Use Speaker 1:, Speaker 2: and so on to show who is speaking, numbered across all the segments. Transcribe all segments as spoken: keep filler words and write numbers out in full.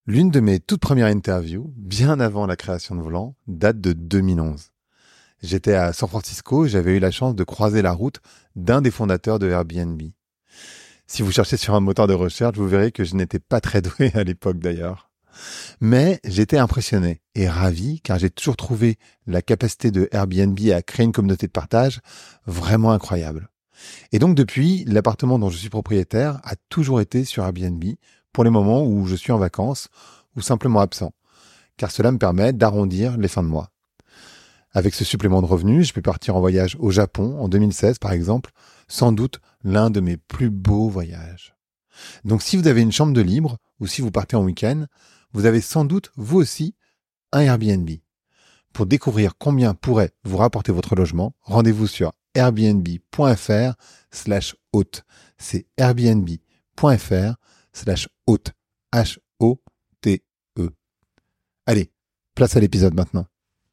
Speaker 1: L'une de mes toutes premières interviews, bien avant la création de Volant, date de deux mille onze. J'étais à San Francisco et j'avais eu la chance de croiser la route d'un des fondateurs de Airbnb. Si vous cherchez sur un moteur de recherche, vous verrez que je n'étais pas très doué à l'époque d'ailleurs. Mais j'étais impressionné et ravi car j'ai toujours trouvé la capacité de Airbnb à créer une communauté de partage vraiment incroyable. Et donc depuis, l'appartement dont je suis propriétaire a toujours été sur Airbnb pour les moments où je suis en vacances ou simplement absent, car cela me permet d'arrondir les fins de mois. Avec ce supplément de revenus, je peux partir en voyage au Japon en deux mille seize par exemple, sans doute l'un de mes plus beaux voyages. Donc si vous avez une chambre de libre ou si vous partez en week-end, vous avez sans doute vous aussi un Airbnb. Pour découvrir combien pourrait vous rapporter votre logement, rendez-vous sur airbnb.fr slash hôte. C'est airbnb.fr slash hôte. H O T E. Allez, place à l'épisode maintenant.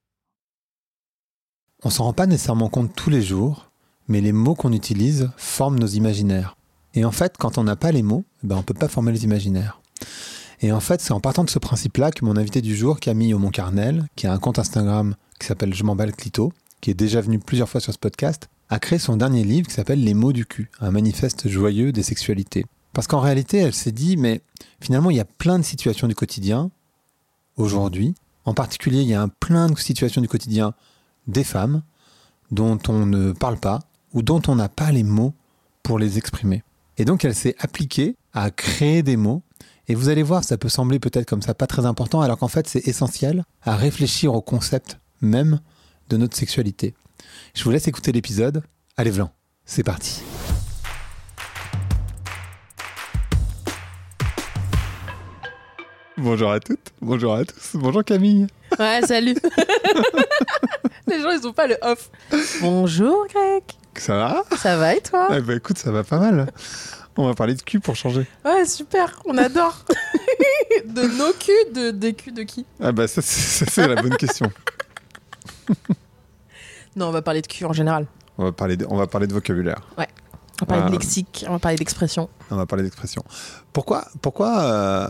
Speaker 1: On s'en rend pas nécessairement compte tous les jours, mais les mots qu'on utilise forment nos imaginaires. Et en fait, quand on n'a pas les mots, ben on peut pas former les imaginaires. Et en fait, c'est en partant de ce principe-là que mon invité du jour, Camille Aumont-Carnel, qui a un compte Instagram qui s'appelle Je m'en bats le clito, qui est déjà venu plusieurs fois sur ce podcast, a créé son dernier livre qui s'appelle Les mots du cul, un manifeste joyeux des sexualités. Parce qu'en réalité, elle s'est dit, mais finalement, il y a plein de situations du quotidien, aujourd'hui. En particulier, il y a un plein de situations du quotidien des femmes dont on ne parle pas ou dont on n'a pas les mots pour les exprimer. Et donc, elle s'est appliquée à créer des mots. Et vous allez voir, ça peut sembler peut-être comme ça pas très important, alors qu'en fait, c'est essentiel à réfléchir au concept même de notre sexualité. Je vous laisse écouter l'épisode. Allez, Vlan, c'est parti. Bonjour à toutes, bonjour à tous, bonjour Camille.
Speaker 2: Ouais, salut. Les gens, ils ont pas le off. Bonjour Greg.
Speaker 1: Ça va ?
Speaker 2: Ça va et toi ?
Speaker 1: Eh ben écoute, ça va pas mal. On va parler de cul pour changer.
Speaker 2: Ouais, super, on adore. De nos culs, de, des culs de qui ?
Speaker 1: Ah bah ça, c'est, ça, c'est la bonne question.
Speaker 2: Non, on va parler de cul en général.
Speaker 1: On va parler de, on va parler de vocabulaire.
Speaker 2: Ouais. On va parler
Speaker 1: euh,
Speaker 2: de lexique, on va parler d'expression.
Speaker 1: On va parler d'expression. Pourquoi, pourquoi euh...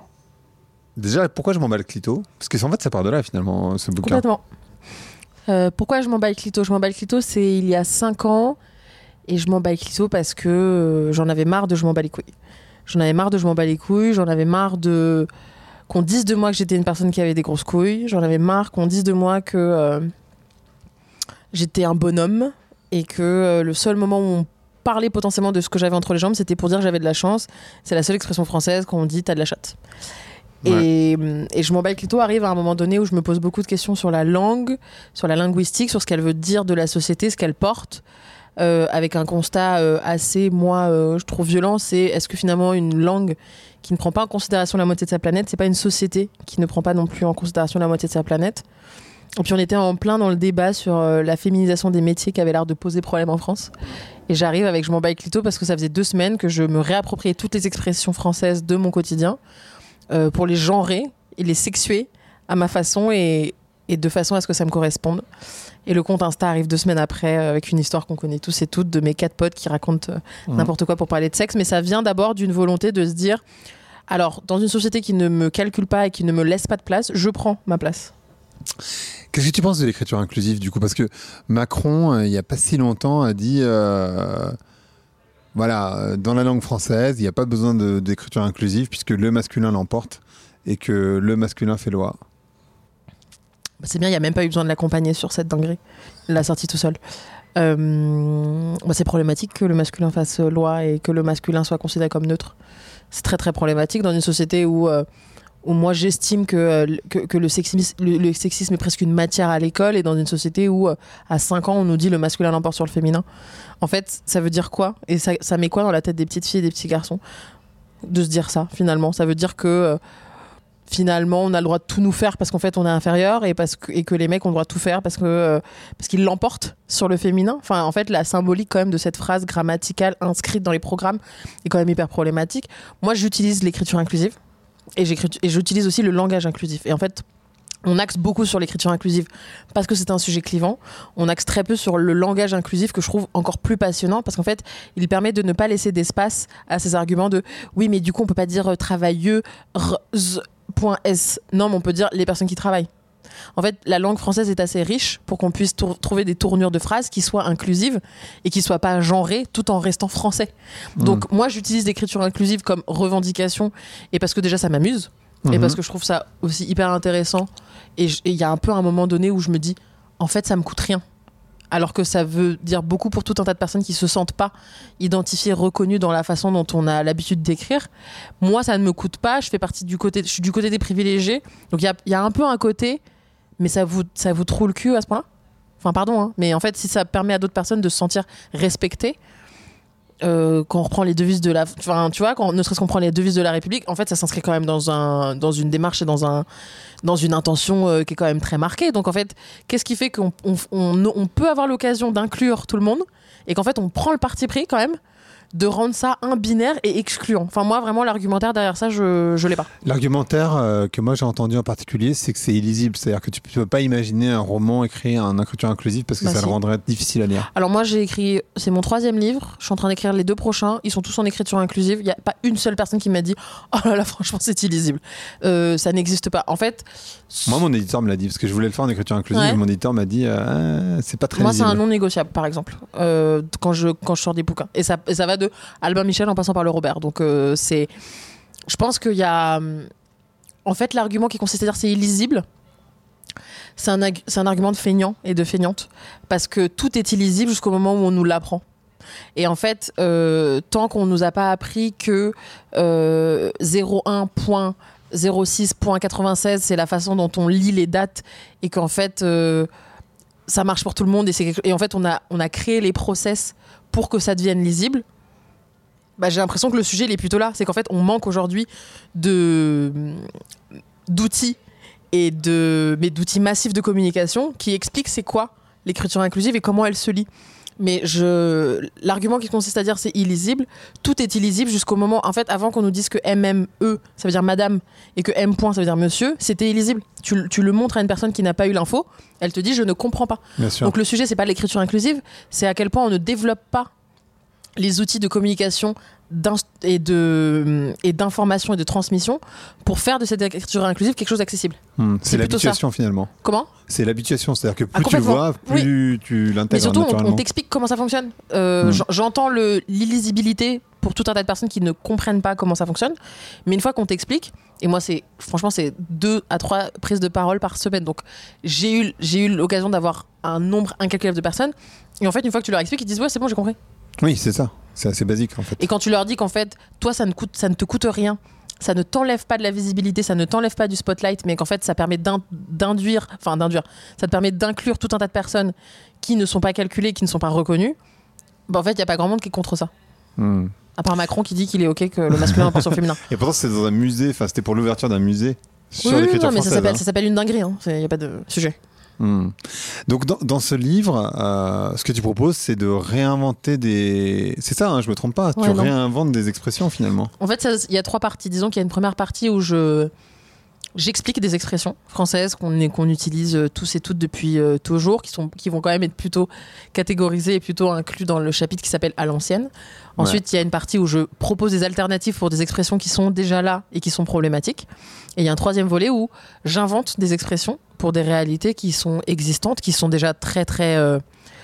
Speaker 1: Déjà, pourquoi je m'en bats le clito ? Parce que en fait, ça part de là finalement, ce bouquin.
Speaker 2: Complètement. Euh, pourquoi je m'en bats le clito ? Je m'en bats le clito, c'est il y a cinq ans. Et je m'en bats le clito parce que euh, j'en avais marre de je m'en bats les couilles. J'en avais marre de je m'en bats les couilles. J'en avais marre de qu'on dise de moi que j'étais une personne qui avait des grosses couilles. J'en avais marre qu'on dise de moi que euh, j'étais un bonhomme. Et que euh, le seul moment où on parlait potentiellement de ce que j'avais entre les jambes, c'était pour dire que j'avais de la chance. C'est la seule expression française qu'on dit « t'as de la chatte ». Ouais. Et, et je m'en bats le clito arrive à un moment donné où je me pose beaucoup de questions sur la langue, sur la linguistique, sur ce qu'elle veut dire de la société, ce qu'elle porte, euh, avec un constat euh, assez, moi, euh, je trouve violent, c'est est-ce que finalement une langue qui ne prend pas en considération la moitié de sa planète, c'est pas une société qui ne prend pas non plus en considération la moitié de sa planète. Et puis on était en plein dans le débat sur euh, la féminisation des métiers qui avait l'air de poser problème en France. Et j'arrive avec je m'en bats le clito parce que ça faisait deux semaines que je me réappropriais toutes les expressions françaises de mon quotidien. Euh, pour les genrer et les sexuer à ma façon et, et de façon à ce que ça me corresponde. Et le compte Insta arrive deux semaines après euh, avec une histoire qu'on connaît tous et toutes de mes quatre potes qui racontent euh, mmh. n'importe quoi pour parler de sexe. Mais ça vient d'abord d'une volonté de se dire, alors dans une société qui ne me calcule pas et qui ne me laisse pas de place, je prends ma place.
Speaker 1: Qu'est-ce que tu penses de l'écriture inclusive du coup ? Parce que Macron, euh, il n'y a pas si longtemps, a dit... Euh... Voilà, dans la langue française, il n'y a pas besoin de, d'écriture inclusive puisque le masculin l'emporte et que le masculin fait loi.
Speaker 2: Bah c'est bien, il n'y a même pas eu besoin de l'accompagner sur cette dinguerie. Il l'a sorti tout seul. Euh, bah c'est problématique que le masculin fasse loi et que le masculin soit considéré comme neutre. C'est très très problématique dans une société où, euh, où moi j'estime que, que, que le, sexisme, le, le sexisme est presque une matière à l'école et dans une société où à cinq ans on nous dit le masculin l'emporte sur le féminin. En fait, ça veut dire quoi ? Et ça, ça met quoi dans la tête des petites filles et des petits garçons de se dire ça, finalement ? Ça veut dire que, euh, finalement, on a le droit de tout nous faire parce qu'en fait, on est inférieur et, parce que, et que les mecs ont le droit de tout faire parce, que, euh, parce qu'ils l'emportent sur le féminin. Enfin, en fait, la symbolique quand même de cette phrase grammaticale inscrite dans les programmes est quand même hyper problématique. Moi, j'utilise l'écriture inclusive et, et j'utilise aussi le langage inclusif. Et en fait... On axe beaucoup sur l'écriture inclusive parce que c'est un sujet clivant. On axe très peu sur le langage inclusif que je trouve encore plus passionnant parce qu'en fait, il permet de ne pas laisser d'espace à ces arguments de « oui, mais du coup, on peut pas dire travailleux, r, z, point S. Non, mais on peut dire les personnes qui travaillent. En fait, la langue française est assez riche pour qu'on puisse tour- trouver des tournures de phrases qui soient inclusives et qui soient pas genrées tout en restant français. Mmh. Donc moi, j'utilise l'écriture inclusive comme revendication et parce que déjà ça m'amuse mmh. et parce que je trouve ça aussi hyper intéressant. Et il y a un peu un moment donné où je me dis, en fait, ça me coûte rien. Alors que ça veut dire beaucoup pour tout un tas de personnes qui se sentent pas identifiées, reconnues dans la façon dont on a l'habitude d'écrire. Moi, ça ne me coûte pas. Je fais partie du côté, je suis du côté des privilégiés. Donc il y a, y a un peu un côté, mais ça vous, ça vous troue le cul à ce point-là. Enfin, pardon, hein, mais en fait, si ça permet à d'autres personnes de se sentir respectées, euh, quand on reprend les devises de la, enfin, tu vois, quand ne serait-ce qu'on prend les devises de la République, en fait, ça s'inscrit quand même dans un, dans une démarche et dans un, dans une intention euh, qui est quand même très marquée. Donc en fait, qu'est-ce qui fait qu'on on, on, on peut avoir l'occasion d'inclure tout le monde et qu'en fait, on prend le parti pris quand même de rendre ça un binaire et excluant. Enfin, moi, vraiment, l'argumentaire derrière ça, je je l'ai pas.
Speaker 1: L'argumentaire euh, que moi j'ai entendu en particulier, c'est que c'est illisible. C'est-à-dire que tu peux pas imaginer un roman écrit en écriture inclusive parce que bah ça si. le rendrait difficile à lire.
Speaker 2: Alors moi, j'ai écrit, c'est mon troisième livre. Je suis en train d'écrire les deux prochains. Ils sont tous en écriture inclusive. Il y a pas une seule personne qui m'a dit « Oh là là, franchement, c'est illisible. Euh, » Ça n'existe pas. En fait...
Speaker 1: Moi, mon éditeur me l'a dit parce que je voulais le faire en écriture inclusive. Ouais. Et mon éditeur m'a dit euh, « C'est pas très
Speaker 2: Moi,
Speaker 1: lisible. »
Speaker 2: Moi, c'est un non négociable, par exemple, euh, quand, je, quand je sors des bouquins. Et ça, et ça va de Albin Michel en passant par le Robert. Donc euh, c'est, je pense qu'il y a, en fait, l'argument qui consiste à dire c'est illisible, c'est un, c'est un argument de feignant et de feignante parce que tout est illisible jusqu'au moment où on nous l'apprend. Et en fait, euh, tant qu'on nous a pas appris que euh, zéro un point zéro six point quatre-vingt-seize c'est la façon dont on lit les dates et qu'en fait euh, ça marche pour tout le monde et, c'est, et en fait on a on a créé les process pour que ça devienne lisible. Bah, j'ai l'impression que le sujet il est plutôt là. C'est qu'en fait, on manque aujourd'hui de, d'outils, et de, mais d'outils massifs de communication qui expliquent c'est quoi l'écriture inclusive et comment elle se lit. Mais je, l'argument qui consiste à dire c'est illisible, tout est illisible jusqu'au moment... En fait, avant qu'on nous dise que M M E, ça veut dire madame, et que M point, ça veut dire monsieur, c'était illisible. Tu, tu le montres à une personne qui n'a pas eu l'info, elle te dit je ne comprends pas.
Speaker 1: Bien sûr.
Speaker 2: Donc le sujet, c'est pas l'écriture inclusive, c'est à quel point on ne développe pas les outils de communication et, de, et d'information et de transmission pour faire de cette écriture inclusive quelque chose d'accessible.
Speaker 1: Mmh, c'est, c'est l'habituation finalement.
Speaker 2: Comment ?
Speaker 1: C'est l'habituation, c'est-à-dire que plus ah, tu le vois, plus oui. tu l'intègres.
Speaker 2: Mais surtout,
Speaker 1: naturellement.
Speaker 2: on, on t'explique comment ça fonctionne. Euh, mmh. J'entends le, l'illisibilité pour tout un tas de personnes qui ne comprennent pas comment ça fonctionne, mais une fois qu'on t'explique, et moi, c'est, franchement, c'est deux à trois prises de parole par semaine, donc j'ai eu, j'ai eu l'occasion d'avoir un nombre incalculable de personnes, et en fait, une fois que tu leur expliques, ils disent « Ouais, c'est bon, j'ai compris ».
Speaker 1: Oui, c'est ça. C'est assez basique en fait.
Speaker 2: Et quand tu leur dis qu'en fait, toi, ça ne, coûte, ça ne te coûte rien, ça ne t'enlève pas de la visibilité, ça ne t'enlève pas du spotlight, mais qu'en fait, ça permet d'in- d'induire, enfin d'induire, ça te permet d'inclure tout un tas de personnes qui ne sont pas calculées, qui ne sont pas reconnues, bah, en fait, il n'y a pas grand monde qui est contre ça. Hmm. À part Macron qui dit qu'il est OK que le masculin pense au féminin.
Speaker 1: Et pourtant, c'était dans un musée, enfin, c'était pour l'ouverture d'un musée sur
Speaker 2: oui,
Speaker 1: l'écriture
Speaker 2: non, mais
Speaker 1: française.
Speaker 2: Ça s'appelle,
Speaker 1: hein.
Speaker 2: ça s'appelle une dinguerie, il hein. n'y a pas de sujet.
Speaker 1: Mmh. Donc dans, dans ce livre, euh, ce que tu proposes, c'est de réinventer des... C'est ça, hein, je me trompe pas, ouais, tu non. réinventes des expressions finalement.
Speaker 2: En fait, il y a trois parties. Disons qu'il y a une première partie où je... j'explique des expressions françaises qu'on, qu'on utilise tous et toutes depuis euh, toujours, qui, sont, qui vont quand même être plutôt catégorisées et plutôt inclus dans le chapitre qui s'appelle « À l'ancienne ». Ensuite, il ouais. y a une partie où je propose des alternatives pour des expressions qui sont déjà là et qui sont problématiques. Et il y a un troisième volet où j'invente des expressions pour des réalités qui sont existantes, qui sont déjà très très euh,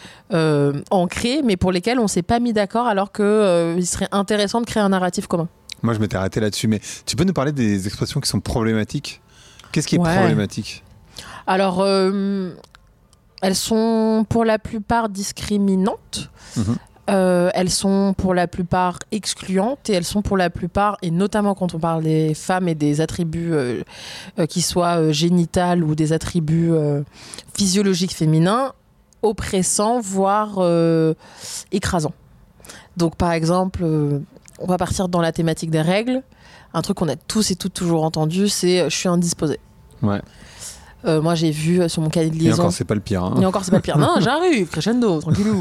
Speaker 2: euh, ancrées, mais pour lesquelles on ne s'est pas mis d'accord alors qu'il euh, serait intéressant de créer un narratif commun.
Speaker 1: Moi, je m'étais arrêté là-dessus, mais tu peux nous parler des expressions qui sont problématiques ? Qu'est-ce qui est
Speaker 2: ouais.
Speaker 1: problématique ?
Speaker 2: Alors, euh, elles sont pour la plupart discriminantes. Mmh. Euh, elles sont pour la plupart excluantes et elles sont pour la plupart, et notamment quand on parle des femmes et des attributs euh, euh, qui soient euh, génitales ou des attributs euh, physiologiques féminins, oppressants, voire euh, écrasants. Donc par exemple, euh, on va partir dans la thématique des règles. Un truc qu'on a tous et toutes toujours entendu, c'est euh, « je suis indisposée ».
Speaker 1: Ouais.
Speaker 2: Euh, moi, j'ai vu euh, sur mon cahier de liaison...
Speaker 1: Et encore, c'est pas le pire. Hein.
Speaker 2: Et encore, c'est pas le pire. Non, j'arrive, crescendo, tranquillou.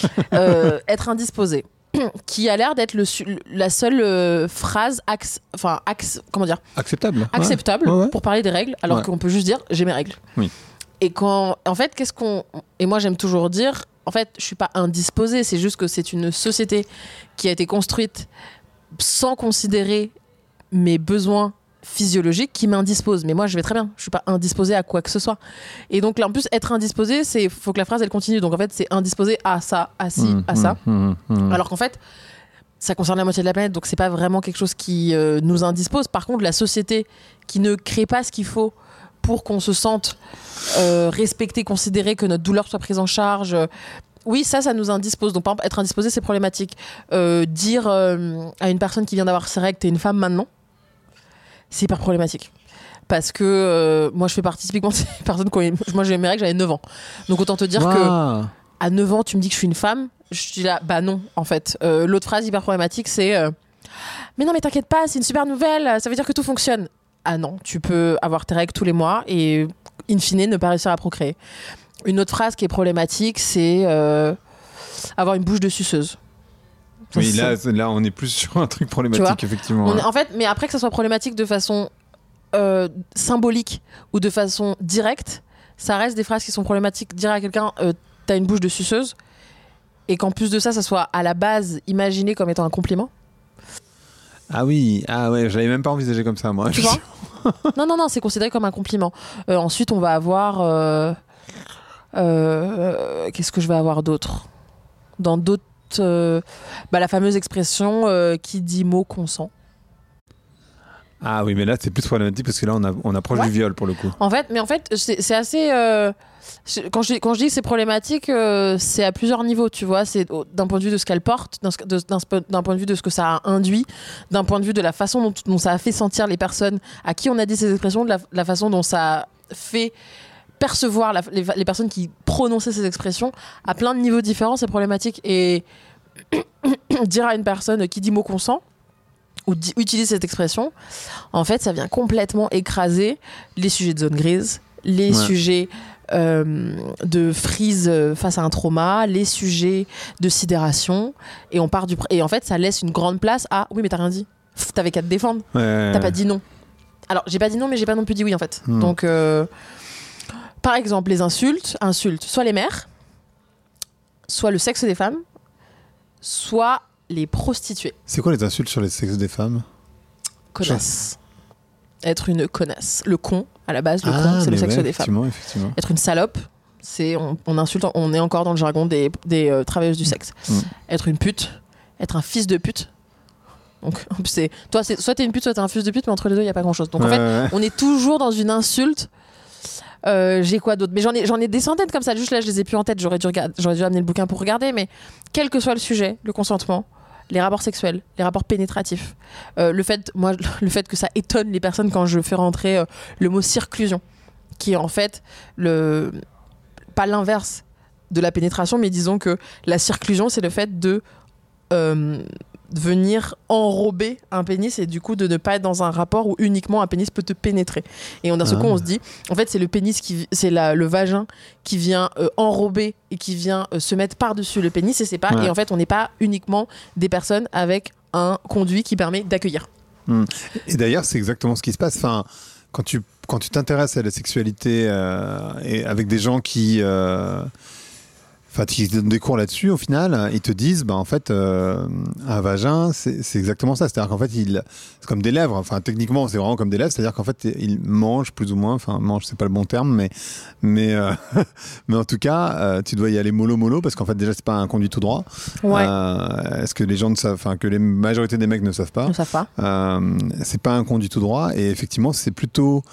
Speaker 2: euh, être indisposé, qui a l'air d'être le, la seule euh, phrase axe, enfin, axe, comment dire
Speaker 1: acceptable.
Speaker 2: Acceptable
Speaker 1: ouais. Ouais, ouais.
Speaker 2: pour parler des règles, alors ouais. qu'on peut juste dire « j'ai mes règles
Speaker 1: oui. ».
Speaker 2: Et quand... En fait, qu'est-ce qu'on... Et moi, j'aime toujours dire... En fait, je suis pas indisposée, c'est juste que c'est une société qui a été construite sans considérer mes besoins physiologique qui m'indispose. Mais moi, je vais très bien. Je suis pas indisposée à quoi que ce soit. Et donc, là, en plus, être indisposée, c'est faut que la phrase, elle continue. Donc, en fait, c'est indisposé à ça, à ci,
Speaker 1: Mmh,
Speaker 2: à ça.
Speaker 1: mmh, mmh.
Speaker 2: Alors qu'en fait, ça concerne la moitié de la planète. Donc, c'est pas vraiment quelque chose qui euh, nous indispose. Par contre, la société qui ne crée pas ce qu'il faut pour qu'on se sente euh, respecté, considéré, que notre douleur soit prise en charge... Euh, oui, ça, ça nous indispose. Donc, par exemple, être indisposé, c'est problématique. Euh, dire euh, à une personne qui vient d'avoir ses règles, t'es une femme maintenant, c'est hyper problématique. Parce que euh, moi, je fais partie typiquement de ces personnes qui ont... Moi, j'ai mes règles, j'avais neuf ans. Donc, autant te dire
Speaker 1: Wow.
Speaker 2: que à neuf ans, tu me dis que je suis une femme. Je dis là, bah non, en fait. Euh, l'autre phrase hyper problématique, c'est euh, mais non, mais t'inquiète pas, c'est une super nouvelle, ça veut dire que tout fonctionne. Ah non, tu peux avoir tes règles tous les mois et, in fine, ne pas réussir à procréer. Une autre phrase qui est problématique, c'est euh, avoir une bouche de suceuse. Ça,
Speaker 1: Oui,
Speaker 2: c'est-
Speaker 1: là, là, on est plus sur un truc problématique, effectivement.
Speaker 2: On
Speaker 1: ouais.
Speaker 2: est- en fait, mais après que ça soit problématique de façon euh, symbolique ou de façon directe, ça reste des phrases qui sont problématiques. Dire à quelqu'un euh, t'as une bouche de suceuse et qu'en plus de ça, ça soit à la base imaginé comme étant un compliment.
Speaker 1: Ah oui, ah ouais, je l'avais même pas envisagé comme ça, moi.
Speaker 2: Tu vois Non, non, non, c'est considéré comme un compliment. Euh, ensuite, on va avoir. euh, euh, Qu'est-ce que je vais avoir d'autre Dans d'autres. euh, bah, la fameuse expression euh, qui dit mot consent.
Speaker 1: Ah oui, mais là, c'est plus problématique parce que là, on, a, on approche
Speaker 2: Ouais.
Speaker 1: du viol pour le coup.
Speaker 2: En fait, mais en fait, c'est c'est assez. euh, c'est- quand, je, quand je dis que c'est problématique, euh, c'est à plusieurs niveaux, tu vois. C'est au- d'un point de vue de ce qu'elle porte, d'un ce- de- d'un spo- d'un point de vue de ce que ça a induit, d'un point de vue de la façon dont, dont ça a fait sentir les personnes à qui on a dit ces expressions, de la, la façon dont ça a fait percevoir la- les, les personnes qui prononçaient ces expressions. À plein de niveaux différents, c'est problématique. Et dire à une personne qui dit mot consent, ou di- utilise cette expression, en fait, ça vient complètement écraser les sujets de zone grise, les
Speaker 1: Ouais.
Speaker 2: sujets euh, de frise euh, face à un trauma, les sujets de sidération, et on part du pr- et en fait, ça laisse une grande place à oui, mais t'as rien dit, Pff, t'avais qu'à te défendre,
Speaker 1: Ouais.
Speaker 2: t'as pas dit non. Alors, j'ai pas dit non, mais j'ai pas non plus dit oui en fait.
Speaker 1: Hmm.
Speaker 2: Donc, euh, par exemple, les insultes, insultes, soit les mères, soit le sexe des femmes, soit les prostituées.
Speaker 1: C'est quoi les insultes sur les sexes des femmes?
Speaker 2: Connasse. Être une connasse. Le con, à la base, le
Speaker 1: Ah,
Speaker 2: con, c'est le
Speaker 1: mais
Speaker 2: sexe
Speaker 1: ouais,
Speaker 2: des femmes.
Speaker 1: effectivement, effectivement.
Speaker 2: Être une salope, c'est on, on insulte, on est encore dans le jargon des, des euh, travailleuses du sexe.
Speaker 1: Mm.
Speaker 2: Être une pute, être un fils de pute. Donc, en plus, c'est toi, c'est soit t'es une pute, soit t'es un fils de pute, mais entre les deux, il y a pas grand chose. Donc en
Speaker 1: Ouais,
Speaker 2: fait,
Speaker 1: ouais.
Speaker 2: on est toujours dans une insulte. Euh, j'ai quoi d'autre? Mais j'en ai, j'en ai des centaines comme ça. Juste là, je les ai plus en tête. J'aurais dû, regarder, j'aurais dû amener le bouquin pour regarder. Mais quel que soit le sujet, le consentement, les rapports sexuels, les rapports pénétratifs, euh, le fait, moi, le fait que ça étonne les personnes quand je fais rentrer euh, le mot circlusion, qui est en fait le pas l'inverse de la pénétration, mais disons que la circlusion, c'est le fait de euh, venir enrober un pénis et du coup de ne pas être dans un rapport où uniquement un pénis peut te pénétrer. Et on a ce
Speaker 1: Ah.
Speaker 2: coup, on se dit, en fait, c'est le pénis qui, c'est la, le vagin qui vient euh, enrober et qui vient euh, se mettre par-dessus le pénis et c'est pas.
Speaker 1: Ouais.
Speaker 2: Et en fait, on n'est pas uniquement des personnes avec un conduit qui permet d'accueillir.
Speaker 1: Et d'ailleurs, c'est exactement ce qui se passe. Enfin, quand tu quand tu t'intéresses à la sexualité euh, et avec des gens qui euh, Enfin, qui donnent des cours là-dessus, au final, ils te disent, bah, en fait, euh, un vagin, c'est c'est exactement ça. C'est-à-dire qu'en fait, il, c'est comme des lèvres. Enfin, techniquement, c'est vraiment comme des lèvres. C'est-à-dire qu'en fait, il mange plus ou moins. Enfin, mange, c'est pas le bon terme, mais, mais, euh, mais en tout cas, euh, tu dois y aller mollo mollo parce qu'en fait, déjà, c'est pas un conduit tout droit.
Speaker 2: Ouais.
Speaker 1: Euh, est-ce que les gens ne savent, enfin, que la majorité des mecs ne savent pas.
Speaker 2: Ils ne savent pas.
Speaker 1: Euh, c'est pas un conduit tout droit. Et effectivement, c'est plutôt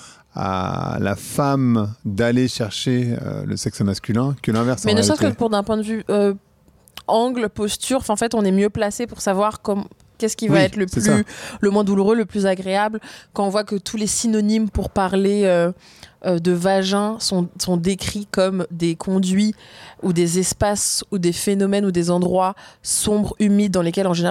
Speaker 1: à la femme d'aller chercher euh, le sexe masculin que l'inverse.
Speaker 2: Mais
Speaker 1: en
Speaker 2: ne serait-ce que
Speaker 1: réalité.
Speaker 2: pour d'un point de vue euh, angle, posture, en fait, on est mieux placé pour savoir comme qu'est-ce qui va
Speaker 1: Oui,
Speaker 2: être le
Speaker 1: c'est
Speaker 2: plus,
Speaker 1: ça.
Speaker 2: le moins douloureux, le plus agréable. Quand on voit que tous les synonymes pour parler euh, euh, de vagin sont, sont décrits comme des conduits ou des espaces ou des phénomènes ou des endroits sombres, humides dans lesquels en général